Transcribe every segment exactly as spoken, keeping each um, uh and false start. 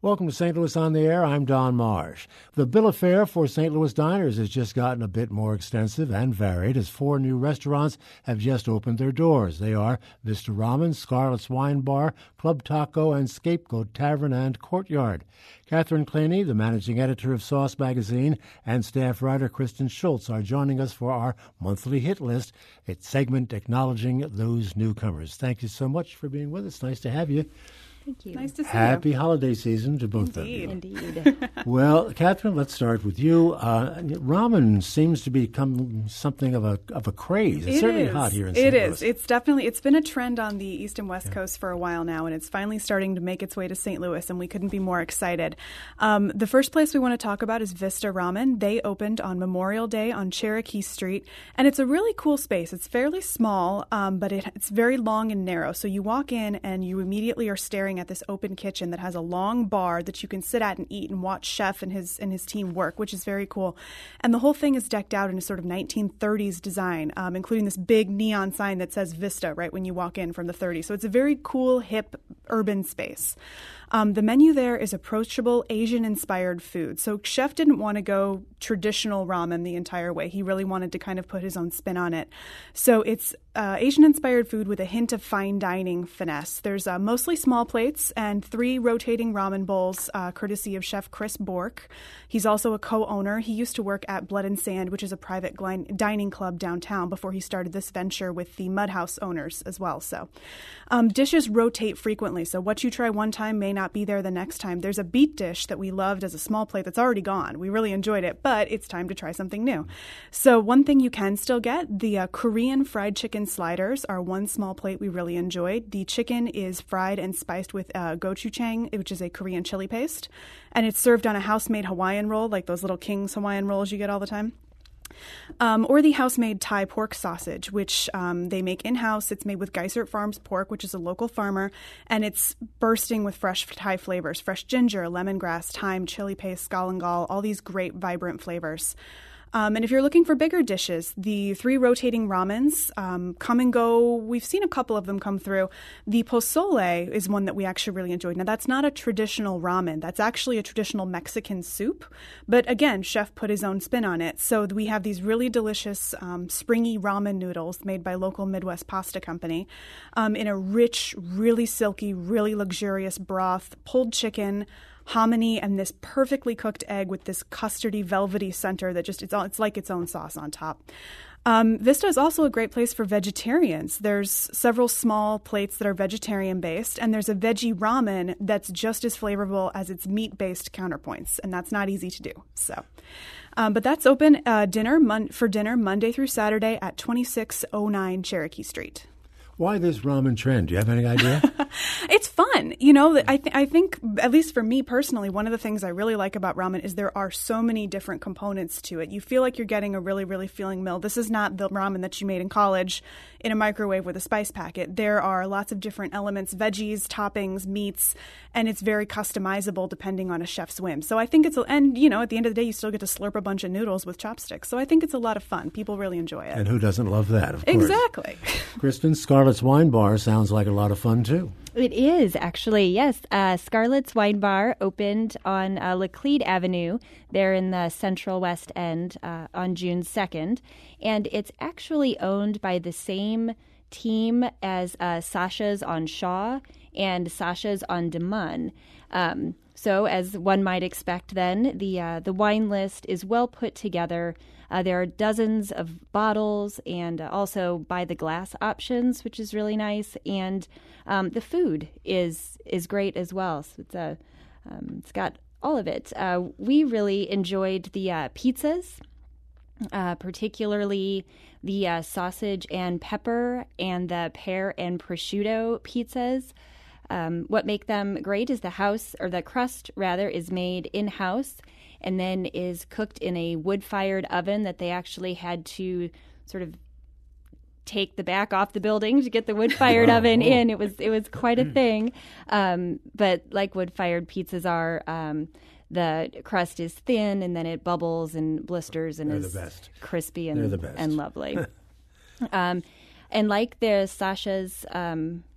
Welcome to Saint Louis on the Air. I'm Don Marsh. The bill of fare for Saint Louis diners has just gotten a bit more extensive and varied as four new restaurants have just opened their doors. They are Vista Ramen, Scarlet's Wine Bar, Club Taco, and Scapegoat Tavern and Courtyard. Catherine Claney, the managing editor of Sauce Magazine, and staff writer Kristen Schultz are joining us for our monthly hit list, a segment acknowledging those newcomers. Thank you so much for being with us. Nice to have you. Thank you. Nice to see Happy you. holiday season to both Indeed. of you. Indeed. Well, Catherine, let's start with you. Uh, ramen seems to become something of a of a craze. It's it certainly is. hot here in It Saint is. Louis. It's definitely, it's been a trend on the East and West yeah. Coast for a while now, and it's finally starting to make its way to Saint Louis, and we couldn't be more excited. Um, the first place we want to talk about is Vista Ramen. They opened on Memorial Day on Cherokee Street, and it's a really cool space. It's fairly small, um, but it, it's very long and narrow. So you walk in, and you immediately are staring at this open kitchen that has a long bar that you can sit at and eat and watch Chef and his and his team work, which is very cool. And the whole thing is decked out in a sort of nineteen thirties design, um, including this big neon sign that says Vista right when you walk in from the thirties. So it's a very cool, hip, urban space. Um, the menu there is approachable, Asian-inspired food. So Chef didn't want to go traditional ramen the entire way. He really wanted to kind of put his own spin on it. So it's uh, Asian-inspired food with a hint of fine dining finesse. There's uh, mostly small plates and three rotating ramen bowls, uh, courtesy of Chef Chris Bork. He's also a co-owner. He used to work at Blood and Sand, which is a private glin- dining club downtown, before he started this venture with the Mudhouse owners as well. So um, dishes rotate frequently. So what you try one time may not be there the next time. There's a beet dish that we loved as a small plate that's already gone. We really enjoyed it, but it's time to try something new. So one thing you can still get, the uh, Korean fried chicken sliders are one small plate we really enjoyed. The chicken is fried and spiced with uh, gochujang, which is a Korean chili paste, and it's served on a house-made Hawaiian roll, like those little King's Hawaiian rolls you get all the time. Um, or the house-made Thai pork sausage, which um, they make in-house. It's made with Geisert Farms pork, which is a local farmer, and it's bursting with fresh Thai flavors, fresh ginger, lemongrass, thyme, chili paste, galangal, all these great, vibrant flavors. Um, and if you're looking for bigger dishes, the three rotating ramens um, come and go. We've seen a couple of them come through. The pozole is one that we actually really enjoyed. Now, that's not a traditional ramen. That's actually a traditional Mexican soup. But again, Chef put his own spin on it. So we have these really delicious um, springy ramen noodles made by local Midwest Pasta Company um, in a rich, really silky, really luxurious broth, pulled chicken, hominy, and this perfectly cooked egg with this custardy, velvety center that just, it's, all, it's like its own sauce on top. Um, Vista is also a great place for vegetarians. There's several small plates that are vegetarian-based, and there's a veggie ramen that's just as flavorful as its meat-based counterpoints, and that's not easy to do. So, um, but that's open uh, dinner mon- for dinner Monday through Saturday at twenty-six oh nine Cherokee Street. Why this ramen trend? Do you have any idea? It's fun. You know, I, th- I think, at least for me personally, one of the things I really like about ramen is there are so many different components to it. You feel like you're getting a really, really filling meal. This is not the ramen that you made in college in a microwave with a spice packet. There are lots of different elements, veggies, toppings, meats, and it's very customizable depending on a chef's whim. So I think it's, a, and you know, at the end of the day, you still get to slurp a bunch of noodles with chopsticks. So I think it's a lot of fun. People really enjoy it. And who doesn't love that, of course? Exactly. Kristen, Scarlet's Wine Bar sounds like a lot of fun, too. It is, actually, yes. Uh, Scarlet's Wine Bar opened on uh, Laclede Avenue there in the Central West End uh, on June second. And it's actually owned by the same team as uh, Sasha's on Shaw and Sasha's on DeMunn. Um, so as one might expect then, the uh, the wine list is well put together. Uh, there are dozens of bottles and uh, also by-the-glass options, which is really nice. And um, the food is is great as well. So it's, a, um, it's got all of it. Uh, we really enjoyed the uh, pizzas, uh, particularly the uh, sausage and pepper and the pear and prosciutto pizzas. Um, what make them great is the house, or the crust rather, is made in-house and then is cooked in a wood-fired oven that they actually had to sort of take the back off the building to get the wood-fired wow. oven in. It was it was quite a thing. Um, but like wood-fired pizzas are, um, the crust is thin and then it bubbles and blisters and They're is the best. crispy and, They're the best. and lovely. um, and like the Sasha's um,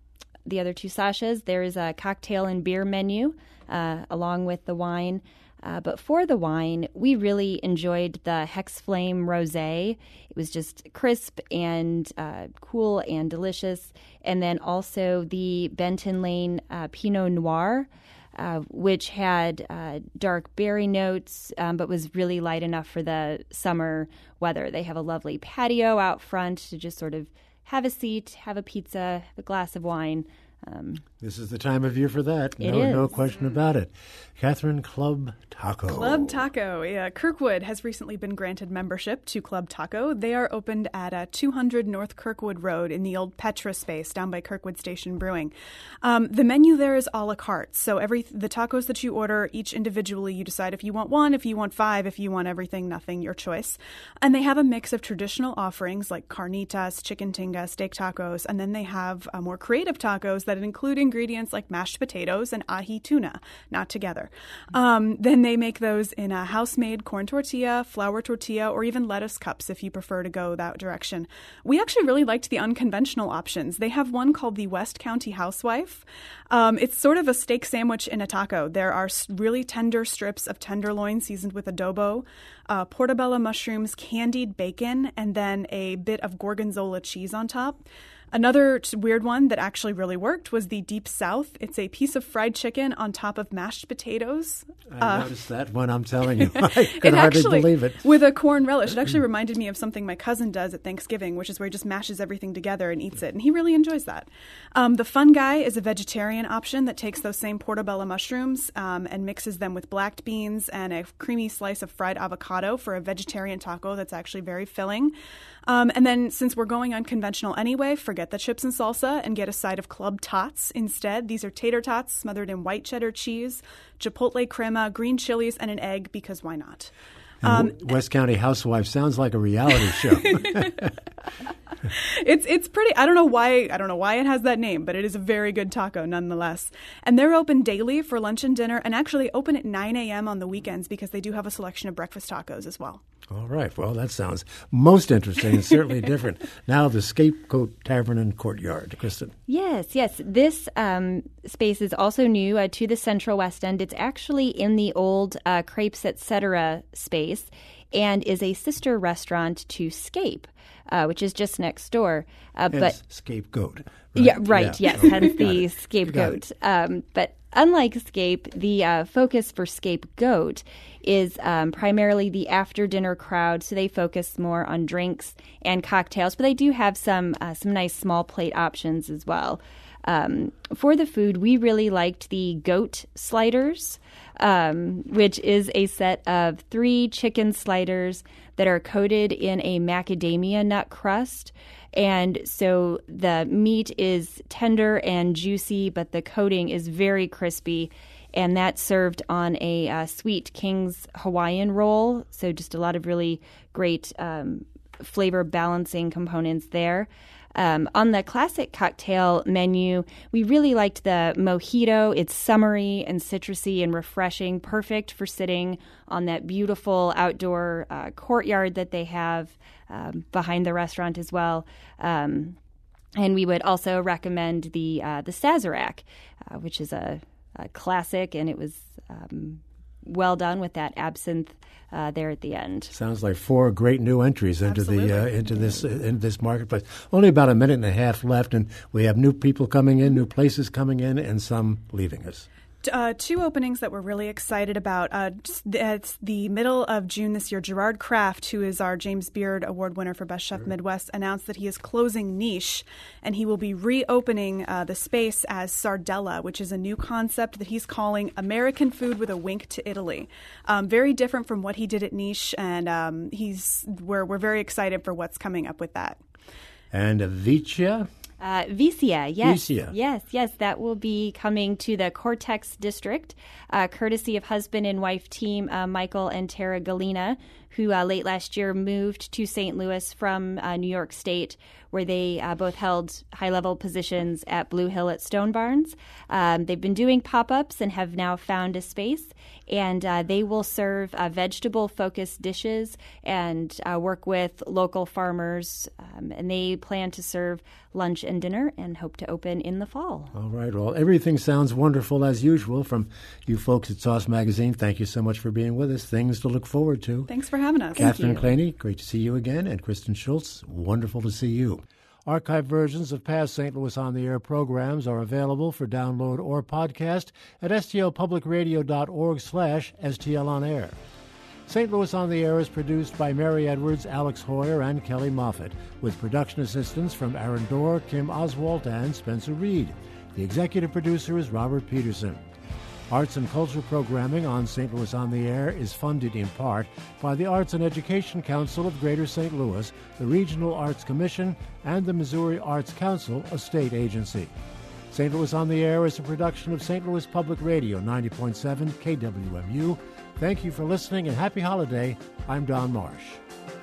the other two Sashas, there is a cocktail and beer menu uh, along with the wine. Uh, but for the wine, we really enjoyed the Hex Flame Rosé. It was just crisp and uh, cool and delicious. And then also the Benton Lane uh, Pinot Noir, uh, which had uh, dark berry notes, um, but was really light enough for the summer weather. They have a lovely patio out front to just sort of have a seat, have a pizza, have a glass of wine. Um, this is the time of year for that. It No, is. no question about it. Catherine, Club Taco. Club Taco. Yeah, Kirkwood has recently been granted membership to Club Taco. They are opened at uh, two hundred North Kirkwood Road in the old Petra space down by Kirkwood Station Brewing. Um, the menu there is a la carte. So every the tacos that you order, each individually, you decide if you want one, if you want five, if you want everything, nothing, your choice. And they have a mix of traditional offerings like carnitas, chicken tinga, steak tacos, and then they have uh, more creative tacos that include ingredients like mashed potatoes and ahi tuna, not together. Um, then they make those in a house-made corn tortilla, flour tortilla, or even lettuce cups if you prefer to go that direction. We actually really liked the unconventional options. They have one called the West County Housewife. Um, it's sort of a steak sandwich in a taco. There are really tender strips of tenderloin seasoned with adobo, uh, portobello mushrooms, candied bacon, and then a bit of gorgonzola cheese on top. Another weird one that actually really worked was the Deep South. It's a piece of fried chicken on top of mashed potatoes. I uh, noticed that one, I'm telling you. I could it hardly actually, believe it. With a corn relish. It actually reminded me of something my cousin does at Thanksgiving, which is where he just mashes everything together and eats it. And he really enjoys that. Um, the Fun Guy is a vegetarian option that takes those same portobello mushrooms um, and mixes them with black beans and a creamy slice of fried avocado for a vegetarian taco that's actually very filling. Um, and then since we're going unconventional anyway, forget the chips and salsa and get a side of Club Tots instead. These are tater tots smothered in white cheddar cheese, chipotle crema, green chilies, and an egg, because why not? Um, West County Housewife sounds like a reality show. It's it's pretty. I don't know why. I don't know why it has that name, but it is a very good taco nonetheless. And they're open daily for lunch and dinner, and actually open at nine a.m. on the weekends because they do have a selection of breakfast tacos as well. All right. Well, that sounds most interesting and certainly different. Now, the Scapegoat Tavern and Courtyard. Kristen. Yes, yes. This um, space is also new uh, to the Central West End. It's actually in the old uh, Crepes et cetera space and is a sister restaurant to Scape, uh, which is just next door. Uh, but Scapegoat. Right? Yeah, right. Yeah. Yes, Okay. hence Got the it. scapegoat. Got Um, but unlike Scape, the uh, focus for Scapegoat is um, primarily the after-dinner crowd. So they focus more on drinks and cocktails, but they do have some uh, some nice small plate options as well. Um, for the food, we really liked the goat sliders, um, which is a set of three chicken sliders that are coated in a macadamia nut crust. And so the meat is tender and juicy, but the coating is very crispy. And that's served on a uh, Sweet King's Hawaiian roll. So just a lot of really great um, flavor balancing components there. Um, on the classic cocktail menu, we really liked the mojito. It's summery and citrusy and refreshing, perfect for sitting on that beautiful outdoor uh, courtyard that they have um, behind the restaurant as well. Um, and we would also recommend the uh, the Sazerac, uh, which is a, a classic, and it was um, well done with that absinthe uh, there at the end. Sounds like four great new entries into Absolutely. the uh, into this uh, into this marketplace. Only about a minute and a half left, and we have new people coming in, new places coming in, and some leaving us. Uh, two openings that we're really excited about. Uh, it's the middle of June this year. Gerard Kraft, who is our James Beard Award winner for Best Chef sure. Midwest, announced that he is closing Niche, and he will be reopening uh, the space as Sardella, which is a new concept that he's calling American food with a wink to Italy. Um, very different from what he did at Niche, and um, he's we're we're very excited for what's coming up with that. And Vicia. Uh, Vicia, yes. Vicia. Yes, yes. That will be coming to the Cortex District, uh, courtesy of husband and wife team uh, Michael and Tara Galina, who uh, late last year moved to Saint Louis from uh, New York State, where they uh, both held high-level positions at Blue Hill at Stone Barns. Um, they've been doing pop-ups and have now found a space, and uh, they will serve uh, vegetable-focused dishes and uh, work with local farmers, um, and they plan to serve lunch and dinner, and hope to open in the fall. All right. Well, everything sounds wonderful as usual from you folks at Sauce Magazine. Thank you so much for being with us. Things to look forward to. Thanks for having us. Catherine Claney, great to see you again. And Kristen Schultz, wonderful to see you. Archived versions of past Saint Louis On the Air programs are available for download or podcast at stlpublicradio.org slash STL On Air. Saint Louis On the Air is produced by Mary Edwards, Alex Hoyer, and Kelly Moffitt, with production assistance from Aaron Dorr, Kim Oswalt, and Spencer Reed. The executive producer is Robert Peterson. Arts and culture programming on Saint Louis On the Air is funded in part by the Arts and Education Council of Greater Saint Louis, the Regional Arts Commission, and the Missouri Arts Council, a state agency. Saint Louis On the Air is a production of Saint Louis Public Radio, ninety point seven K W M U. Thank you for listening, and happy holiday. I'm Don Marsh.